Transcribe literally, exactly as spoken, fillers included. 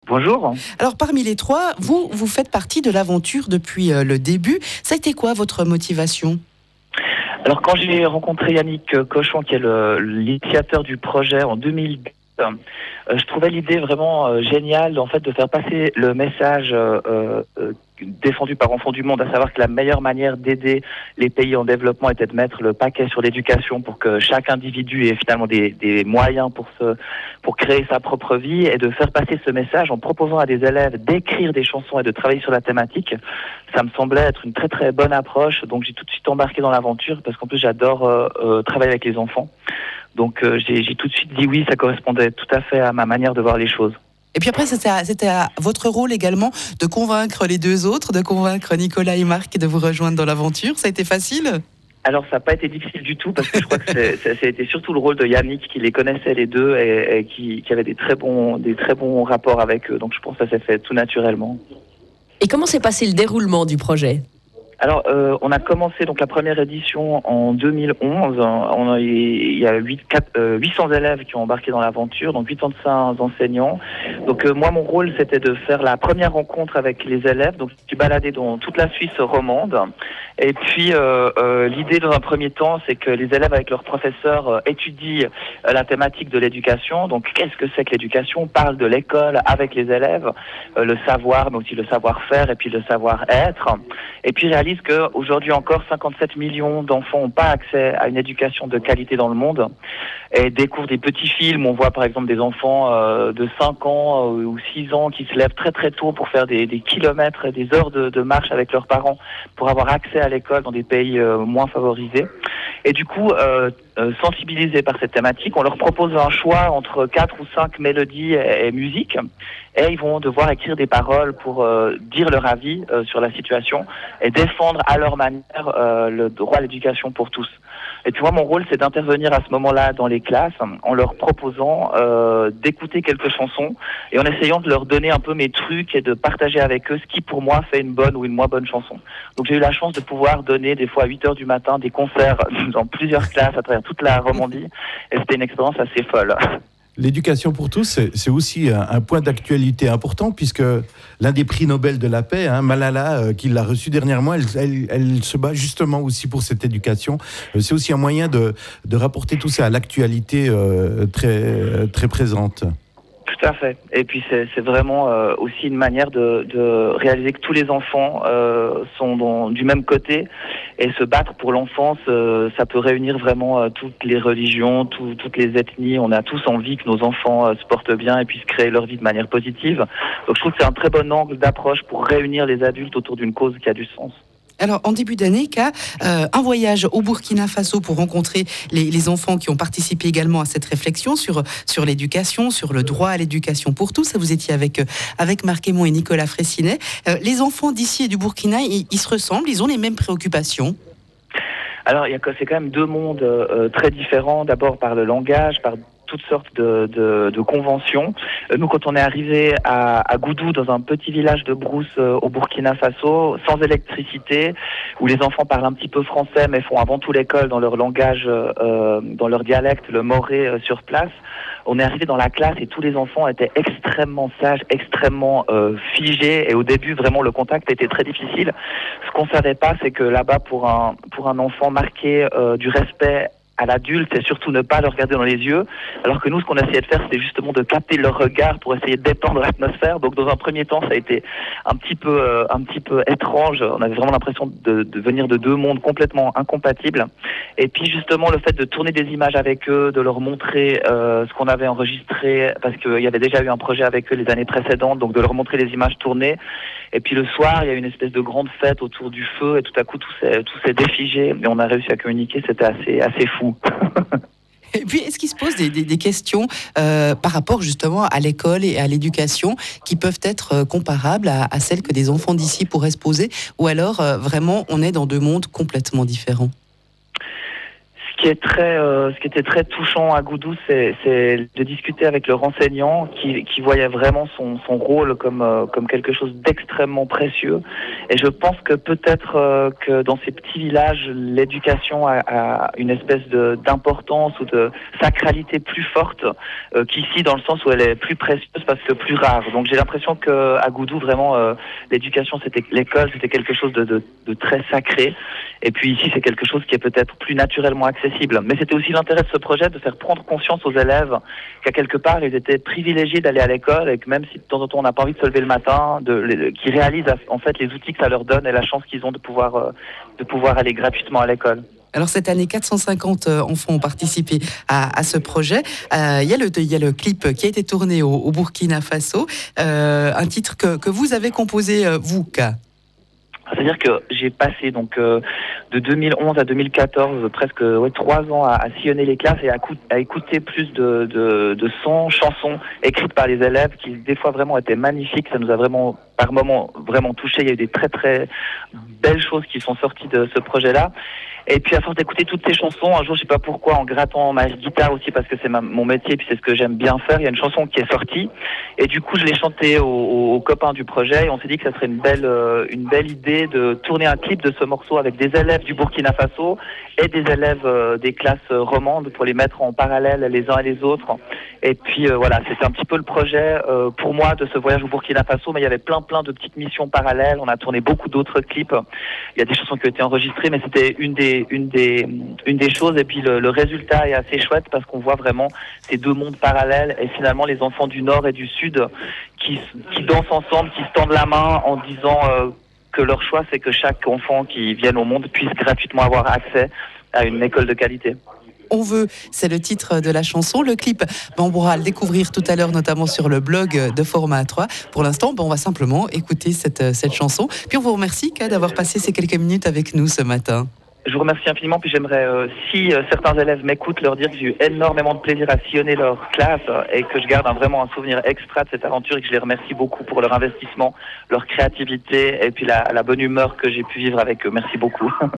Bonjour. Alors parmi les trois, vous, vous faites partie de l'aventure depuis euh, le début. Ça a été quoi votre motivation ? Alors quand j'ai rencontré Yannick Cochon, qui est le, l'initiateur du projet en deux mille dix, euh, je trouvais l'idée vraiment euh, géniale en fait de faire passer le message euh, euh, défendu par Enfants du Monde, à savoir que la meilleure manière d'aider les pays en développement était de mettre le paquet sur l'éducation pour que chaque individu ait finalement des, des moyens pour se, pour créer sa propre vie, et de faire passer ce message en proposant à des élèves d'écrire des chansons et de travailler sur la thématique. Ça me semblait être une très très bonne approche, donc j'ai tout de suite embarqué dans l'aventure parce qu'en plus j'adore euh, euh, travailler avec les enfants. Donc euh, j'ai, j'ai tout de suite dit oui, ça correspondait tout à fait à ma manière de voir les choses. Et puis après, c'était à, c'était à votre rôle également de convaincre les deux autres, de convaincre Nicolas et Marc de vous rejoindre dans l'aventure. Ça a été facile ? Alors ça n'a pas été difficile du tout, parce que je crois que c'est, c'est, ça a été surtout le rôle de Yannick, qui les connaissait les deux et, et qui, qui avait des très bons, des très bons rapports avec eux. Donc je pense que ça s'est fait tout naturellement. Et comment s'est passé le déroulement du projet ? Alors, euh, on a commencé donc la première édition en deux mille onze. On a, il y a huit cents élèves qui ont embarqué dans l'aventure, donc huit cents enseignants. Donc euh, moi, mon rôle, c'était de faire la première rencontre avec les élèves. Donc, je suis baladé dans toute la Suisse romande. Et puis, euh, euh, l'idée dans un premier temps, c'est que les élèves avec leurs professeurs euh, étudient euh, la thématique de l'éducation. Donc, qu'est-ce que c'est que l'éducation ? On parle de l'école avec les élèves, euh, le savoir, mais aussi le savoir-faire et puis le savoir-être. Et puis, réalise qu'aujourd'hui encore, cinquante-sept millions d'enfants n'ont pas accès à une éducation de qualité dans le monde et découvrent des petits films. On voit par exemple des enfants euh, de cinq ans euh, ou six ans qui se lèvent très très tôt pour faire des, des kilomètres et des heures de, de marche avec leurs parents pour avoir accès à l'école dans des pays euh, moins favorisés. Et du coup, euh, euh, sensibilisés par cette thématique, on leur propose un choix entre quatre ou cinq mélodies et, et musique, et ils vont devoir écrire des paroles pour euh, dire leur avis euh, sur la situation et défendre à leur manière euh, le droit à l'éducation pour tous. Et puis moi, mon rôle, c'est d'intervenir à ce moment-là dans les classes en leur proposant euh, d'écouter quelques chansons et en essayant de leur donner un peu mes trucs et de partager avec eux ce qui, pour moi, fait une bonne ou une moins bonne chanson. Donc j'ai eu la chance de pouvoir donner des fois à huit heures du matin des concerts dans plusieurs classes à travers toute la Romandie, et c'était une expérience assez folle. L'éducation pour tous, c'est, c'est aussi un, un point d'actualité important, puisque l'un des prix Nobel de la paix, hein, Malala, euh, qui l'a reçu dernièrement, elle, elle, elle se bat justement aussi pour cette éducation. Euh, c'est aussi un moyen de, de rapporter tout ça à l'actualité euh, très, très présente. Tout à fait. Et puis c'est, c'est vraiment euh, aussi une manière de, de réaliser que tous les enfants euh, sont dans, du même côté, et se battre pour l'enfance, euh, ça peut réunir vraiment euh, toutes les religions, tout, toutes les ethnies. On a tous envie que nos enfants euh, se portent bien et puissent créer leur vie de manière positive. Donc je trouve que c'est un très bon angle d'approche pour réunir les adultes autour d'une cause qui a du sens. Alors, en début d'année, K, euh, un voyage au Burkina Faso pour rencontrer les, les enfants qui ont participé également à cette réflexion sur, sur l'éducation, sur le droit à l'éducation pour tous. Vous étiez avec, avec Marc Aymon et Nicolas Fraissinet. Euh, les enfants d'ici et du Burkina, ils, ils se ressemblent, ils ont les mêmes préoccupations. Alors, il y a, c'est quand même deux mondes euh, très différents. D'abord par le langage, par toutes sortes de, de, de conventions. Nous, quand on est arrivé à, à Goudou, dans un petit village de brousse euh, au Burkina Faso, sans électricité, où les enfants parlent un petit peu français, mais font avant tout l'école dans leur langage, euh, dans leur dialecte, le moré euh, sur place, on est arrivé dans la classe et tous les enfants étaient extrêmement sages, extrêmement euh, figés, et au début, vraiment, le contact était très difficile. Ce qu'on savait pas, c'est que là-bas, pour un, pour un enfant marqué euh, du respect à l'adulte, et surtout ne pas le regarder dans les yeux, alors que nous, ce qu'on essayait de faire, c'était justement de capter leur regard pour essayer de détendre l'atmosphère. Donc, dans un premier temps, ça a été un petit peu, euh, un petit peu étrange. On avait vraiment l'impression de, de venir de deux mondes complètement incompatibles. Et puis, justement, le fait de tourner des images avec eux, de leur montrer euh, ce qu'on avait enregistré, parce qu'il y avait déjà eu un projet avec eux les années précédentes, donc de leur montrer les images tournées. Et puis, le soir, il y a eu une espèce de grande fête autour du feu, et tout à coup, tout s'est, tout s'est défigé, et on a réussi à communiquer. C'était assez, assez fou. Et puis, est-ce qu'il se pose des, des, des questions euh, par rapport justement à l'école et à l'éducation qui peuvent être euh, comparables à, à celles que des enfants d'ici pourraient se poser, ou alors euh, vraiment on est dans deux mondes complètement différents? Ce qui est très, euh, ce qui était très touchant à Goudou, c'est, c'est de discuter avec le renseignant qui, qui voyait vraiment son, son rôle comme, euh, comme quelque chose d'extrêmement précieux. Et je pense que peut-être euh, que dans ces petits villages, l'éducation a, a une espèce de, d'importance ou de sacralité plus forte euh, qu'ici, dans le sens où elle est plus précieuse parce que plus rare. Donc j'ai l'impression que à Goudou, vraiment, euh, l'éducation, c'était l'école, c'était quelque chose de, de, de très sacré. Et puis ici, c'est quelque chose qui est peut-être plus naturellement accessible. Mais c'était aussi l'intérêt de ce projet, de faire prendre conscience aux élèves qu'à quelque part, ils étaient privilégiés d'aller à l'école et que même si de temps en temps, on n'a pas envie de se lever le matin, de, qu'ils réalisent en fait les outils que ça leur donne et la chance qu'ils ont de pouvoir, euh, de pouvoir aller gratuitement à l'école. Alors cette année, quatre cent cinquante enfants ont participé à, à ce projet. Euh, il y a le, il y a le clip qui a été tourné au, au Burkina Faso, euh, un titre que, que vous avez composé, euh, vous, K. C'est-à-dire que j'ai passé donc euh, de deux mille onze à deux mille quatorze presque ouais, trois ans à, à sillonner les classes et à, à écouter plus de, de, de sons, chansons écrites par les élèves qui des fois vraiment étaient magnifiques. Ça nous a vraiment par moments vraiment touché. Il y a eu des très très belles choses qui sont sorties de ce projet-là. Et puis à force d'écouter toutes ces chansons, un jour je sais pas pourquoi, en grattant ma guitare aussi parce que c'est ma, mon métier et puis c'est ce que j'aime bien faire, il y a une chanson qui est sortie et du coup je l'ai chantée aux, aux copains du projet et on s'est dit que ça serait une belle euh, une belle idée de tourner un clip de ce morceau avec des élèves du Burkina Faso et des élèves euh, des classes romandes pour les mettre en parallèle les uns et les autres. Et puis euh, voilà, c'était un petit peu le projet euh, pour moi de ce voyage au Burkina Faso, mais il y avait plein plein de petites missions parallèles. On a tourné beaucoup d'autres clips. Il y a des chansons qui ont été enregistrées, mais c'était une des une des une des choses. Et puis le, le résultat est assez chouette parce qu'on voit vraiment ces deux mondes parallèles et finalement les enfants du Nord et du Sud qui qui dansent ensemble, qui se tendent la main en disant euh, que leur choix c'est que chaque enfant qui vienne au monde puisse gratuitement avoir accès à une école de qualité. On veut, c'est le titre de la chanson. Le clip, ben, on pourra le découvrir tout à l'heure, notamment sur le blog de Format trois. Pour l'instant, ben, on va simplement écouter cette, cette chanson. Puis on vous remercie, K, d'avoir passé ces quelques minutes avec nous ce matin. Je vous remercie infiniment, puis j'aimerais, euh, si euh, certains élèves m'écoutent, leur dire que j'ai eu énormément de plaisir à sillonner leur classe euh, et que je garde un, vraiment un souvenir extra de cette aventure et que je les remercie beaucoup pour leur investissement, leur créativité et puis la, la bonne humeur que j'ai pu vivre avec eux. Merci beaucoup.